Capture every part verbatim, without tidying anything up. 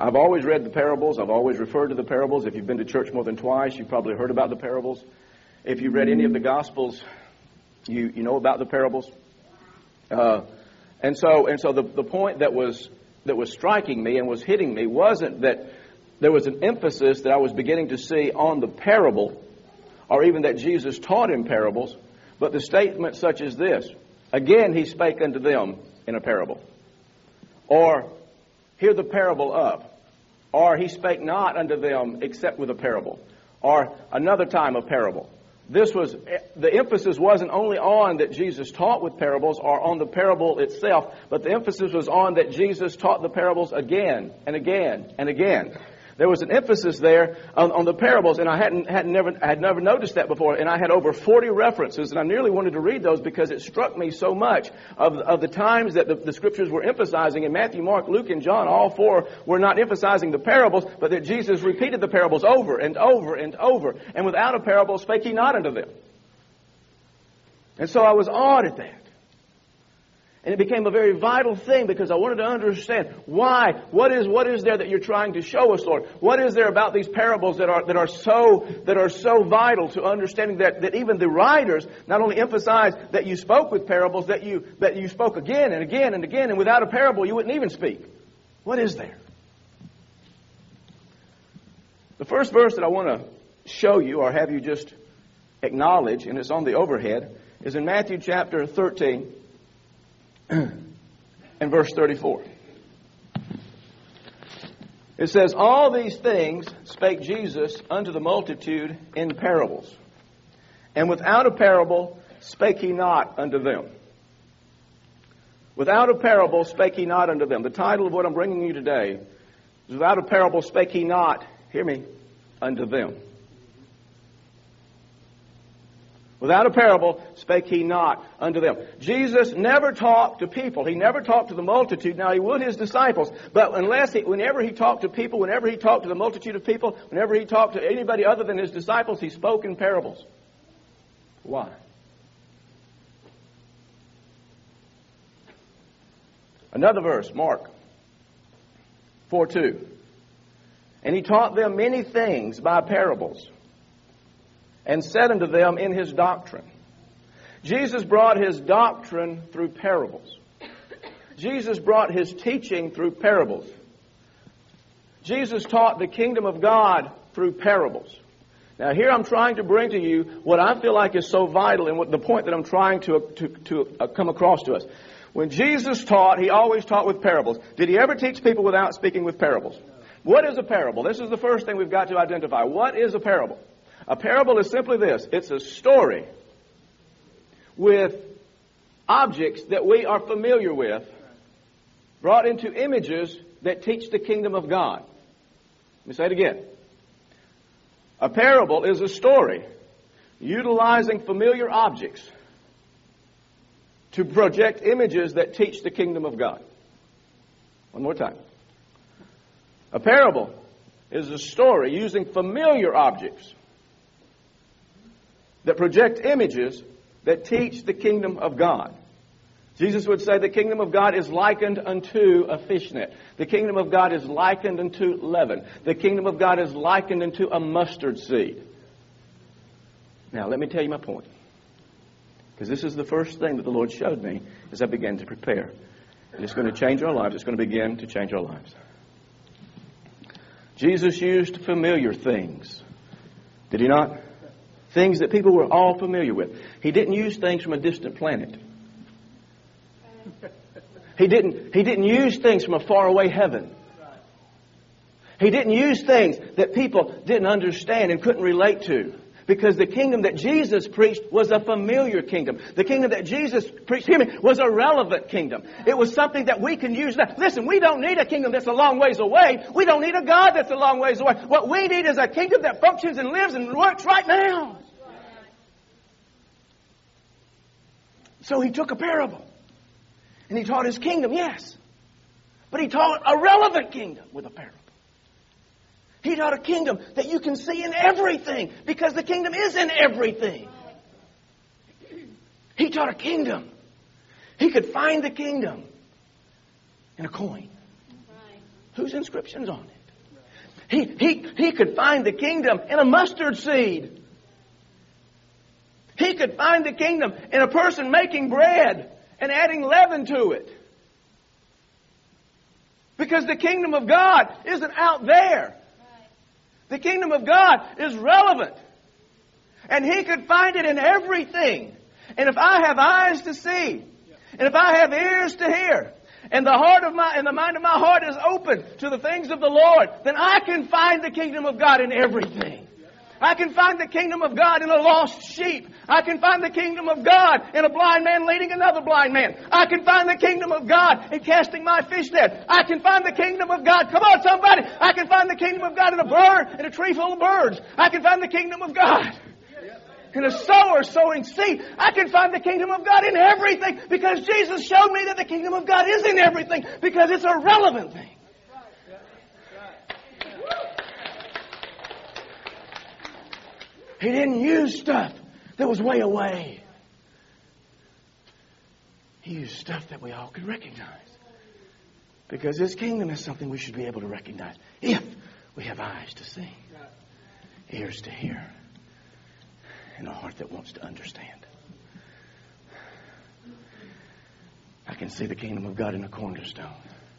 I've always read the parables. I've always referred to the parables. If you've been to church more than twice, you've probably heard about the parables. If you've read any of the Gospels, you, you know about the parables. Uh, and so and so the, the point that was that was striking me and was hitting me wasn't that there was an emphasis that I was beginning to see on the parable, or even that Jesus taught in parables, but the statement such as this: again he spake unto them in a parable. Or, hear the parable of. Or, he spake not unto them except with a parable. Or, another time a parable. This was, the emphasis wasn't only on that Jesus taught with parables or on the parable itself, but the emphasis was on that Jesus taught the parables again and again and again. There was an emphasis there on, on the parables, and I hadn't, had never, had never noticed that before. And I had over forty references, and I nearly wanted to read those because it struck me so much of, of the times that the, the Scriptures were emphasizing. In Matthew, Mark, Luke, and John, all four were not emphasizing the parables, but that Jesus repeated the parables over and over and over. And without a parable spake he not unto them. And so I was awed at that. And it became a very vital thing because I wanted to understand why. What is what is there that you're trying to show us, Lord? What is there about these parables that are that are so that are so vital to understanding that, that even the writers not only emphasize that you spoke with parables, that you that you spoke again and again and again, and without a parable you wouldn't even speak. What is there? The first verse that I want to show you or have you just acknowledge, and it's on the overhead, is in Matthew chapter thirteen. And verse thirty-four. It says, all these things spake Jesus unto the multitude in parables. And without a parable spake he not unto them. Without a parable spake he not unto them. The title of what I'm bringing you today is without a parable spake he not, hear me, unto them. Without a parable spake he not unto them. Jesus never talked to people. He never talked to the multitude. Now, he would his disciples. But unless he, whenever he talked to people, whenever he talked to the multitude of people, whenever he talked to anybody other than his disciples, he spoke in parables. Why? Another verse, Mark four two. And he taught them many things by parables, and said unto them in his doctrine. Jesus brought his doctrine through parables. Jesus brought his teaching through parables. Jesus taught the kingdom of God through parables. Now here I'm trying to bring to you what I feel like is so vital and what the point that I'm trying to, to, to uh, come across to us. When Jesus taught, he always taught with parables. Did he ever teach people without speaking with parables? What is a parable? This is the first thing we've got to identify. What is a parable? A parable is simply this. It's a story with objects that we are familiar with brought into images that teach the kingdom of God. Let me say it again. A parable is a story utilizing familiar objects to project images that teach the kingdom of God. One more time. A parable is a story using familiar objects that project images that teach the kingdom of God. Jesus would say the kingdom of God is likened unto a fishnet. The kingdom of God is likened unto leaven. The kingdom of God is likened unto a mustard seed. Now, let me tell you my point. Because this is the first thing that the Lord showed me as I began to prepare. And it's going to change our lives. It's going to begin to change our lives. Jesus used familiar things. Did he not? Things that people were all familiar with. He didn't use things from a distant planet. He didn't, he didn't use things from a faraway heaven. He didn't use things that people didn't understand and couldn't relate to. Because the kingdom that Jesus preached was a familiar kingdom. The kingdom that Jesus preached, hear me, was a relevant kingdom. It was something that we can use now. Listen, we don't need a kingdom that's a long ways away. We don't need a God that's a long ways away. What we need is a kingdom that functions and lives and works right now. So he took a parable. And he taught his kingdom, yes. But he taught a relevant kingdom with a parable. He taught a kingdom that you can see in everything, because the kingdom is in everything. He taught a kingdom. He could find the kingdom in a coin. whose inscription's on it? He, he, he could find the kingdom in a mustard seed. He could find the kingdom in a person making bread and adding leaven to it. Because the kingdom of God isn't out there. The kingdom of God is relevant. And He could find it in everything. And if I have eyes to see, and if I have ears to hear, and the heart of my and the mind of my heart is open to the things of the Lord, then I can find the kingdom of God in everything. I can find the kingdom of God in a lost sheep. I can find the kingdom of God in a blind man leading another blind man. I can find the kingdom of God in casting my fish net. I can find the kingdom of God. Come on, somebody. I can find the kingdom of God in a bird, in a tree full of birds. I can find the kingdom of God in a sower sowing seed. I can find the kingdom of God in everything because Jesus showed me that the kingdom of God is in everything because it's a relevant thing. He didn't use stuff that was way away. He used stuff that we all could recognize. Because His kingdom is something we should be able to recognize if we have eyes to see, ears to hear, and a heart that wants to understand. I can see the kingdom of God in a cornerstone.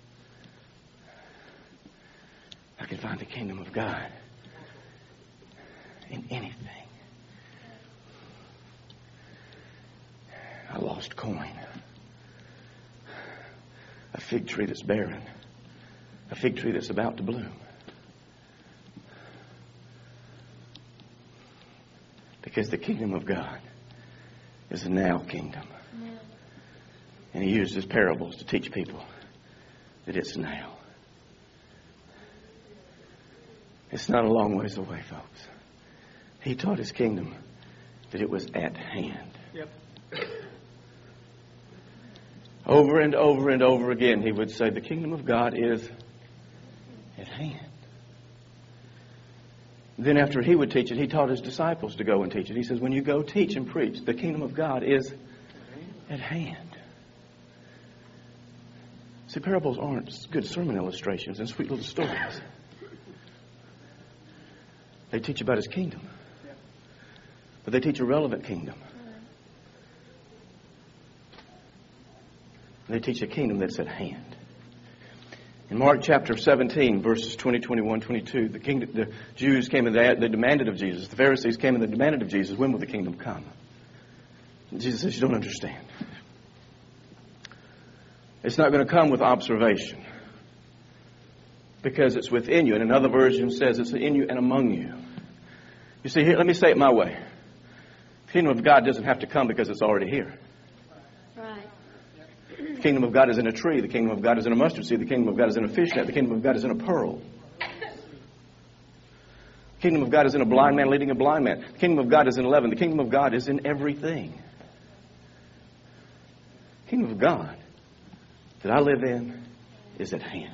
I can find the kingdom of God in anything. A lost coin. A fig tree that's barren. A fig tree that's about to bloom. Because the kingdom of God is a now kingdom. And He uses parables to teach people that it's now. It's not a long ways away, folks. He taught His kingdom that it was at hand. Yep. Over and over and over again, He would say, the kingdom of God is at hand. Then after He would teach it, He taught His disciples to go and teach it. He says, when you go teach and preach, the kingdom of God is at hand. See, parables aren't good sermon illustrations and sweet little stories. They teach about His kingdom. But they teach a relevant kingdom. They teach a kingdom that's at hand. In Mark chapter seventeen, verses twenty, twenty-one, twenty-two, the, kingdom, the Jews came and they, they demanded of Jesus. The Pharisees came and they demanded of Jesus, when will the kingdom come? And Jesus says, you don't understand. It's not going to come with observation. Because it's within you. And another version says it's in you and among you. You see, here, let me say it my way. The kingdom of God doesn't have to come because it's already here. Right. The kingdom of God is in a tree. The kingdom of God is in a mustard seed. The kingdom of God is in a fish net. The kingdom of God is in a pearl. The kingdom of God is in a blind man leading a blind man. The kingdom of God is in leaven. The kingdom of God is in everything. The kingdom of God that I live in is at hand.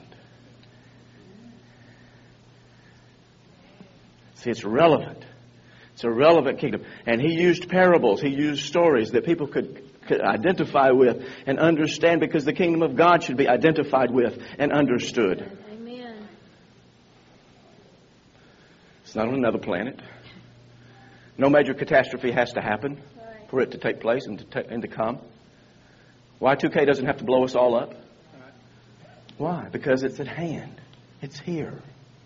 See, it's relevant. It's a relevant kingdom. And He used parables. He used stories that people could, could identify with and understand because the kingdom of God should be identified with and understood. Amen. It's not on another planet. No major catastrophe has to happen Right. for it to take place and to, ta- and to come. Y two K doesn't have to blow us all up. Why? Because it's at hand. It's here.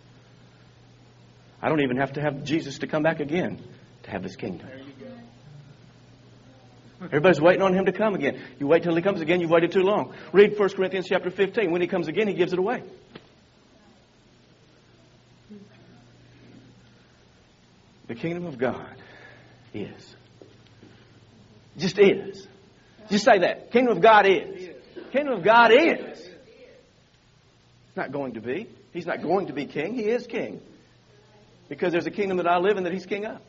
I don't even have to have Jesus to come back again to have this kingdom. Everybody's waiting on Him to come again. You wait till He comes again, you've waited too long. Read First Corinthians chapter fifteen. When He comes again, He gives it away. The kingdom of God is. Just is. Just say that. Kingdom of God is. Kingdom of God is. It's not going to be. He's not going to be king. He is king. Because there's a kingdom that I live in that He's king of.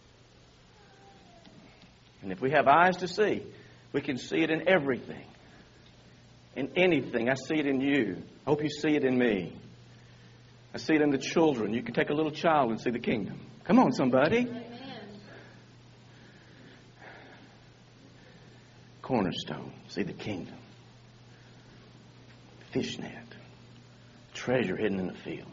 And if we have eyes to see, we can see it in everything. In anything. I see it in you. I hope you see it in me. I see it in the children. You can take a little child and see the kingdom. Come on, somebody. Amen. Cornerstone. See the kingdom. Fish net. treasure hidden in the field.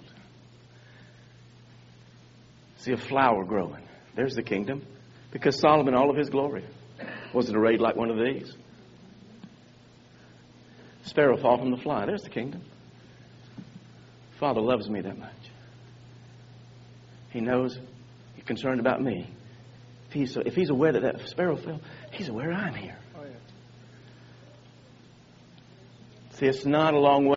See a flower growing. There's the kingdom. Because Solomon, all of his glory, wasn't arrayed like one of these. Sparrow fall from the fly. There's the kingdom. Father loves me that much. He knows he's concerned about me. If he's, if he's aware that that sparrow fell, he's aware I'm here. See, it's not a long way.